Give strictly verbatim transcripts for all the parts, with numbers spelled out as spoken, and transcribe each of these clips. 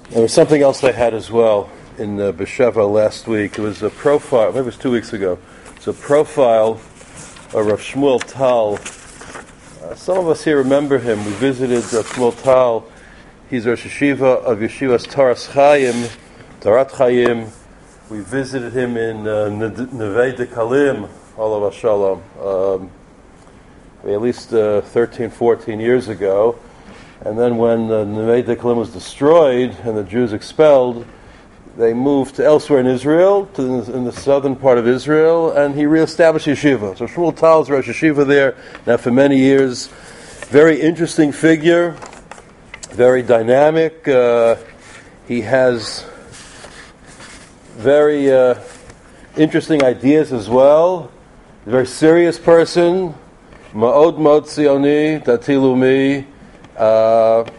There was something else I had as well in uh, Besheva last week. It was a profile, maybe it was two weeks ago. It's a profile of Rav Shmuel Tal. Uh, some of us here remember him. We visited Rav Shmuel Tal. He's Rosh Yeshiva of Yeshiva's Taras Chaim, Tarat Chaim. We visited him in uh, Neve Dekalim, Olav Shalom, um, at least uh, thirteen, fourteen years ago. And then when uh, Neve Dekalim was destroyed and the Jews expelled, they moved to elsewhere in Israel, to the, in the southern part of Israel, and he reestablished yeshiva. So Shmuel Tal is Rosh Yeshiva there now for many years. Very interesting figure, very dynamic. Uh, he has very uh, interesting ideas as well. A very serious person. Ma'od Ma'od Tzioni, Dati Lumi. Uh,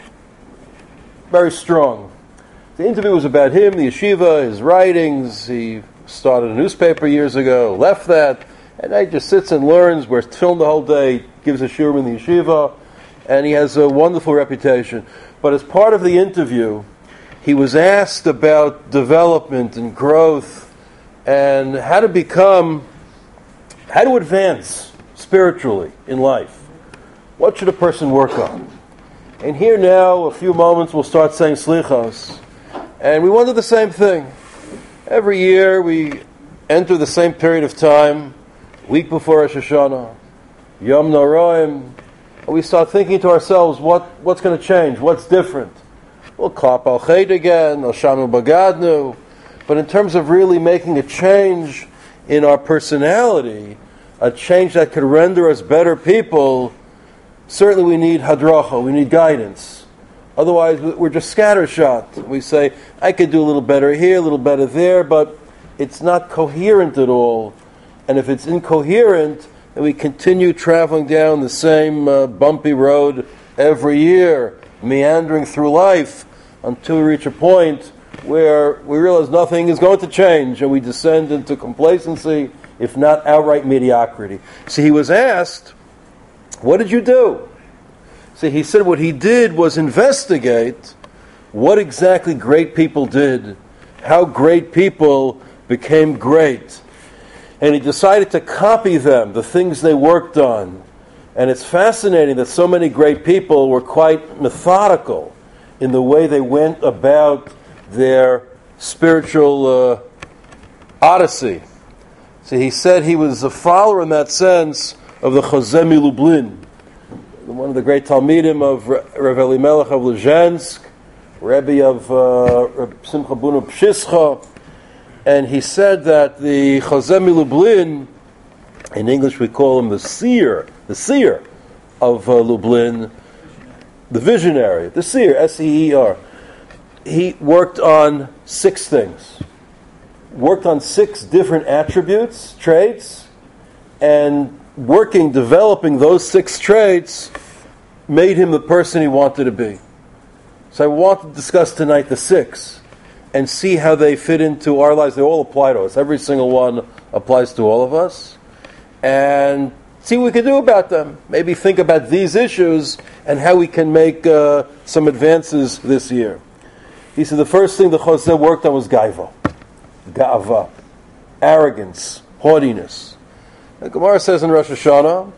very strong. The interview was about him, the yeshiva, his writings. He started a newspaper years ago, left that, and he just sits and learns. We're filmed the whole day, gives a shiur in the yeshiva, and he has a wonderful reputation. But as part of the interview, he was asked about development and growth and how to become, how to advance spiritually in life. What should a person work on? And here now, a few moments, we'll start saying slichos. And we wonder the same thing. Every year we enter the same period of time, week before Rosh Hashanah, Yom Noraim, and we start thinking to ourselves, what, what's going to change? What's different? We'll klap al ched again, Oshanu Bagadnu. But in terms of really making a change in our personality, a change that could render us better people, certainly we need hadracha, we need guidance. Otherwise, we're just scattershot. We say, I could do a little better here, a little better there, but it's not coherent at all. And if it's incoherent, then we continue traveling down the same uh, bumpy road every year, meandering through life, until we reach a point where we realize nothing is going to change, and we descend into complacency, if not outright mediocrity. See, he was asked, what did you do? See, he said what he did was investigate what exactly great people did, how great people became great. And he decided to copy them, the things they worked on. And it's fascinating that so many great people were quite methodical in the way they went about their spiritual uh, odyssey. So he said he was a follower in that sense of the Chozeh Milublin, one of the great Talmidim of Rav Elimelech of Lezhensk, Rebbe of uh, Reb Simcha Bun Pshischa, and he said that the Chozeh Milublin, in English we call him the seer, the seer of uh, Lublin, the visionary, the seer, S E E R. He worked on six things. Worked on six different attributes, traits, and working, developing those six traits made him the person he wanted to be. So I want to discuss tonight the six and see how they fit into our lives. They all apply to us. Every single one applies to all of us. And see what we can do about them. Maybe think about these issues and how we can make uh, some advances this year. He said the first thing the Chozeh worked on was gaiva, ga'ava, arrogance, haughtiness. The Gemara says in Rosh Hashanah,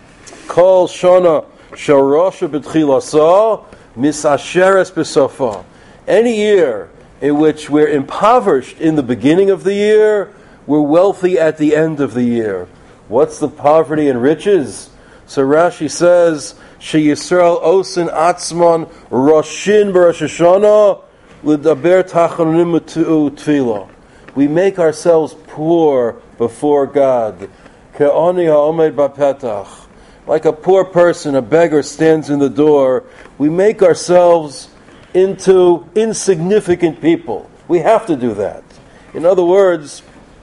Kol Shana Sharosha B'Tchilasa Misasheres B'Sofa. Any year in which we're impoverished in the beginning of the year, we're wealthy at the end of the year. What's the poverty and riches? So Rashi says, She Yisrael Osin Atzman Roshin B'Rosh Hashanah L'daber Tachanunim Tefillah. We make ourselves poor before God. Ke'oni ha'omed ba'petach. Like a poor person, a beggar stands in the door. We make ourselves into insignificant people. We have to do that. In other words,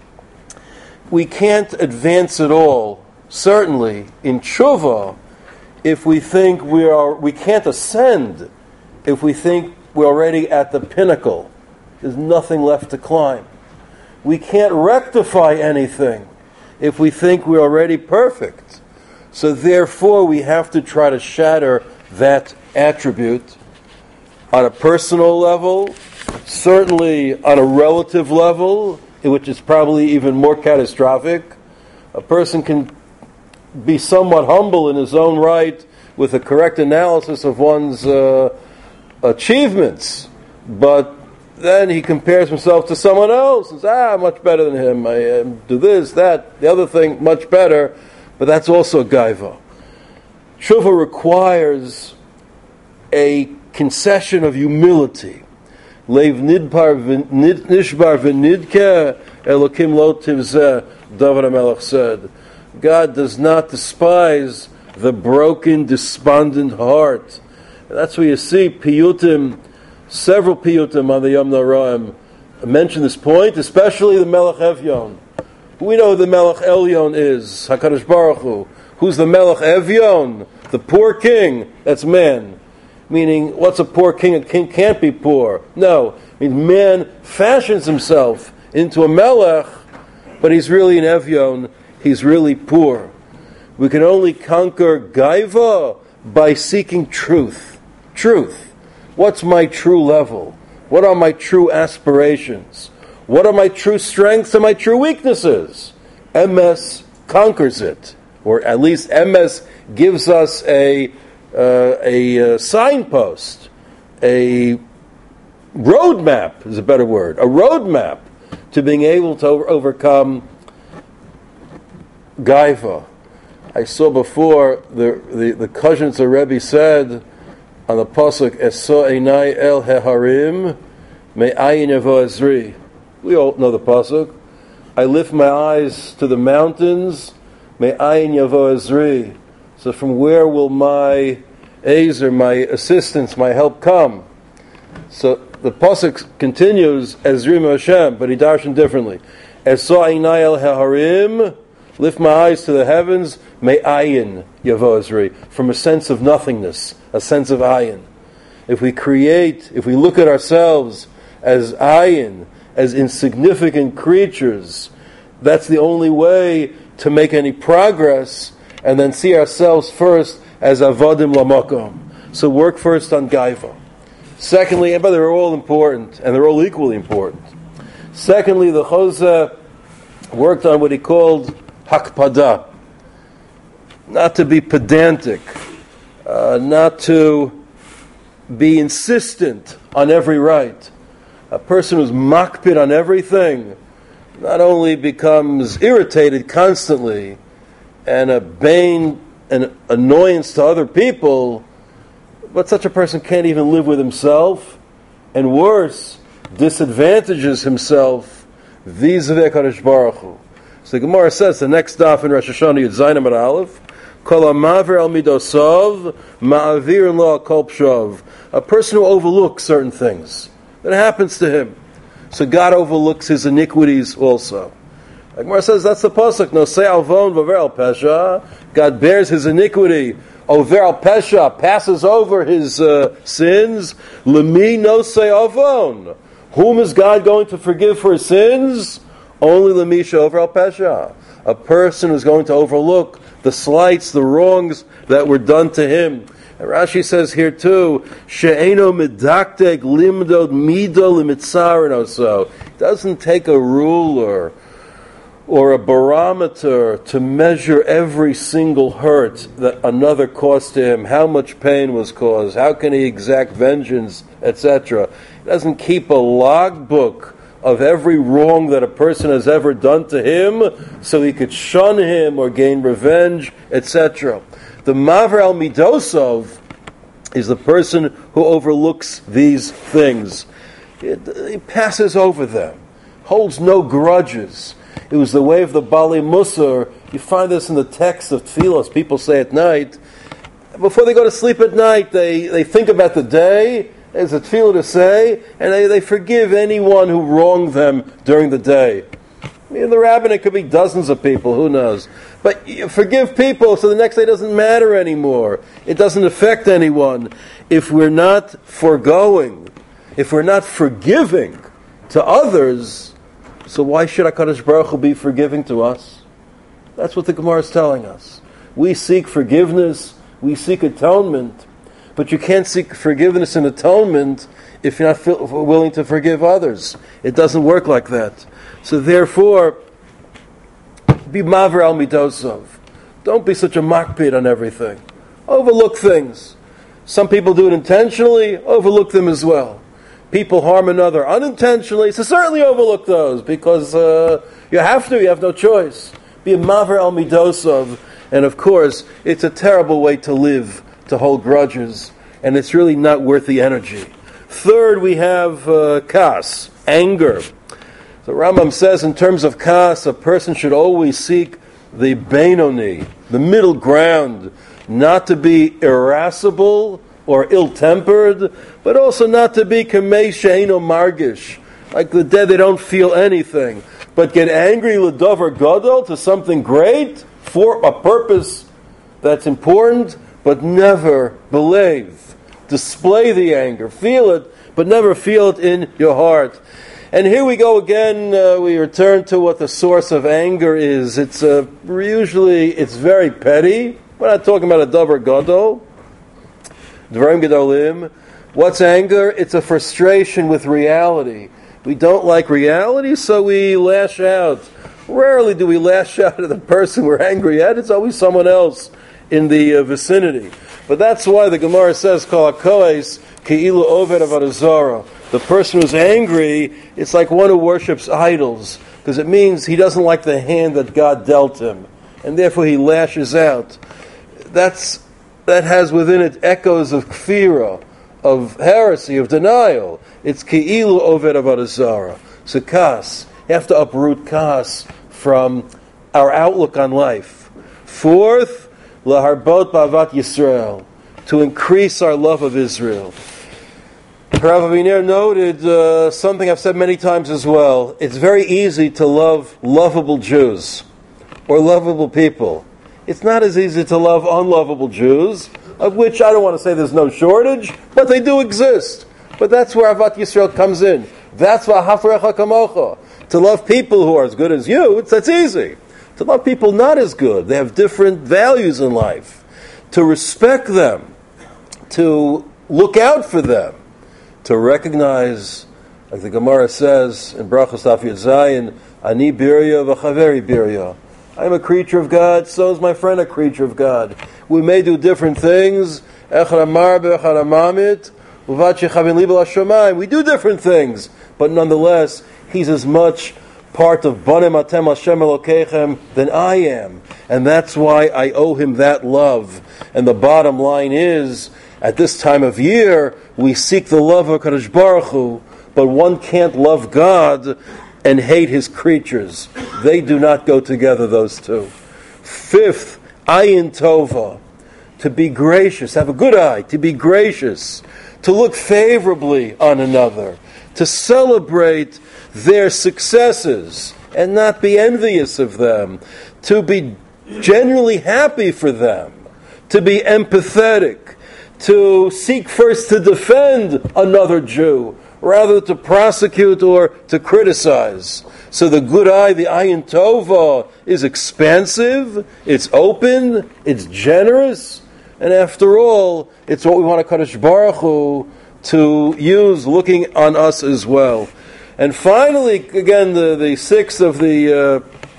we can't advance at all, certainly in tshuva, if we think we are, we can't ascend if we think we're already at the pinnacle. There's nothing left to climb. We can't rectify anything if we think we're already perfect. So therefore, we have to try to shatter that attribute on a personal level, certainly on a relative level, which is probably even more catastrophic. A person can be somewhat humble in his own right with a correct analysis of one's uh, achievements, but then he compares himself to someone else and says, ah, I'm much better than him. I uh, do this, that, the other thing, much better. But that's also gaiva. Tshuva requires a concession of humility. Leiv nidbar nishbar v'nidke Elokim lo tivzeh, David HaMelech said. God does not despise the broken, despondent heart. And that's where you see piyutim, several piyutim on the Yom Noraim mention this point, especially the Melech Evyon. We know who the Melech Elyon is, HaKadosh Baruch Hu. Who's the Melech Evyon? The poor king. That's man. Meaning, what's a poor king? A king can't be poor. No. I mean, man fashions himself into a Melech, but he's really an Evyon. He's really poor. We can only conquer Gaiva by seeking truth. Truth. What's my true level? What are my true aspirations? What are my true strengths and my true weaknesses? M S conquers it. Or at least M S gives us a, uh, a uh, signpost, a roadmap is a better word, a roadmap to being able to over- overcome Gaiva. I saw before the the, the Kozhenitzer Rebbe said on the pasuk Eso Einai El Heharim Me'ayin Yavo Ezri. We all know the pasuk. I lift my eyes to the mountains. Me'ayin Yavo Ezri. So from where will my azer, my assistance, my help come? So the pasuk continues Ezri Hashem, but he darshan differently. Eso Einai El Heharim. Lift my eyes to the heavens, may ayin yavo ezri, from a sense of nothingness, a sense of ayin. If we create, if we look at ourselves as ayin, as insignificant creatures, that's the only way to make any progress, and then see ourselves first as avodim lamakom. So work first on gaiva. Secondly, and but they're all important, and they're all equally important. Secondly, the Chozeh worked on what he called hakpada, not to be pedantic, uh, not to be insistent on every right. A person who's makpid on everything not only becomes irritated constantly and a bane and annoyance to other people, but such a person can't even live with himself, and worse, disadvantages himself vis-a-vis HaKadosh Baruch Hu. So the Gemara says, the next daf in Rosh Hashanah, Yud Zayin Amud Aleph, Kol ha'maver al midosov, ma'avir lo kol pshav. A person who overlooks certain things. That happens to him. So God overlooks his iniquities also. The Gemara says, that's the pasuk, Nosei alvon v'aver al pesha. God bears his iniquity. Over al pesha, passes over his uh, sins. Lemi nosei alvon. Whom is God going to forgive for his sins? Only Lamisha over al pesha, a person who's going to overlook the slights, the wrongs that were done to him. And Rashi says here too, she'eno medaktek limdod mido limitzarin so. It doesn't take a ruler or a barometer to measure every single hurt that another caused to him, how much pain was caused, how can he exact vengeance, et cetera. He doesn't keep a logbook of every wrong that a person has ever done to him, so he could shun him or gain revenge, et cetera. The Maver al Midosov is the person who overlooks these things. He passes over them, holds no grudges. It was the way of the Bali Musar. You find this in the text of Tfilos. People say at night, before they go to sleep at night, they, they think about the day. There's a tefillah to say, and they, they forgive anyone who wronged them during the day. I mean, the rabbinate could be dozens of people, who knows. But you forgive people so the next day doesn't matter anymore. It doesn't affect anyone. If we're not foregoing, if we're not forgiving to others, so why should HaKadosh Baruch Hu be forgiving to us? That's what the Gemara is telling us. We seek forgiveness, we seek atonement, but you can't seek forgiveness and atonement if you're not feel, willing to forgive others. It doesn't work like that. So therefore, be maver al midosov. Don't be such a makpid on everything. Overlook things. Some people do it intentionally, overlook them as well. People harm another unintentionally, so certainly overlook those, because uh, you have to, you have no choice. Be a maver al midosov, and of course, it's a terrible way to live, to hold grudges, and it's really not worth the energy. Third, we have uh, kas, anger. So Rambam says in terms of kas, a person should always seek the Beinoni, the middle ground, not to be irascible or ill-tempered, but also not to be kamei she'eino margish, like the dead, they don't feel anything, but get angry l'davar gadol, to something great, for a purpose that's important, but never believe. Display the anger, feel it, but never feel it in your heart. And here we go again, uh, we return to what the source of anger is. It's uh, usually, it's very petty. We're not talking about a davar gadol. Dvarim gedolim. What's anger? It's a frustration with reality. We don't like reality, so we lash out. Rarely do we lash out at the person we're angry at. It's always someone else in the uh, vicinity. But that's why the Gemara says, Kol hakohes ki'ilu oved avodah zarah. The person who's angry, it's like one who worships idols, because it means he doesn't like the hand that God dealt him, and therefore he lashes out. That's that has within it echoes of kfira, of heresy, of denial. It's ki'ilu oved avodah zarah. So kas, you have to uproot kas from our outlook on life. Fourth, laharbot ba'avat Yisrael, to increase our love of Israel. Rav Aviner noted uh, something I've said many times as well. It's very easy to love lovable Jews or lovable people. It's not as easy to love unlovable Jews, of which I don't want to say there's no shortage, but they do exist. But that's where Avat Yisrael comes in. That's v'hafrecha kamocha. To love people who are as good as you, it's, that's easy. To love people not as good, they have different values in life. To respect them, to look out for them, to recognize, like the Gemara says in Brachos Daf Yud Zayin, Ani birya v'chaveri birya. I am a creature of God, so is my friend a creature of God. We may do different things. Echad amar be'echad amamit, uvat shechavin li b'la shamayim. We do different things, but nonetheless, he's as much part of Banim Atem Hashem Elokeichem than I am. And that's why I owe him that love. And the bottom line is, at this time of year, we seek the love of Kadosh Baruch Hu, but one can't love God and hate his creatures. They do not go together, those two. Fifth, ayin tova, to be gracious, have a good eye, to be gracious, to look favorably on another, to celebrate their successes and not be envious of them, to be genuinely happy for them, to be empathetic, to seek first to defend another Jew, rather to prosecute or to criticize. So the good eye, the ayin tova, is expansive, it's open, it's generous, and after all, it's what we want to Kadosh Baruch Hu to use looking on us as well. And finally, again, the, the sixth of the uh,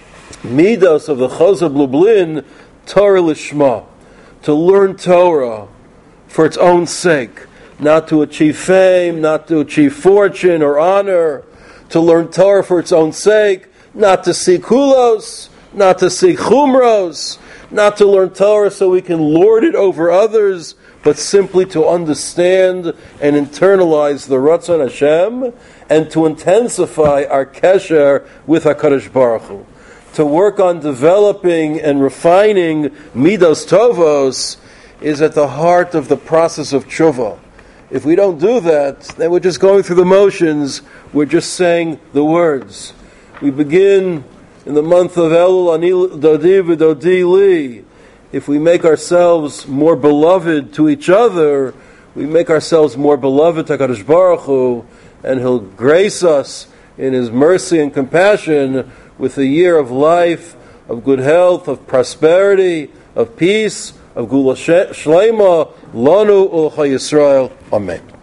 midos of the Chozeh Lublin, Torah Lishma, to learn Torah for its own sake, not to achieve fame, not to achieve fortune or honor, to learn Torah for its own sake, not to seek hulos, not to seek chumros, not to learn Torah so we can lord it over others, but simply to understand and internalize the Ratzon Hashem and to intensify our kesher with HaKadosh Baruch Hu. To work on developing and refining midos tovos is at the heart of the process of tshuva. If we don't do that, then we're just going through the motions, we're just saying the words. We begin in the month of Elul, Ani Dodi v'Dodi Li. If we make ourselves more beloved to each other, we make ourselves more beloved to HaKadosh Baruch Hu, and He'll grace us in His mercy and compassion with a year of life, of good health, of prosperity, of peace, of Gula Shlema, Lanu Ul Yisrael. Amen.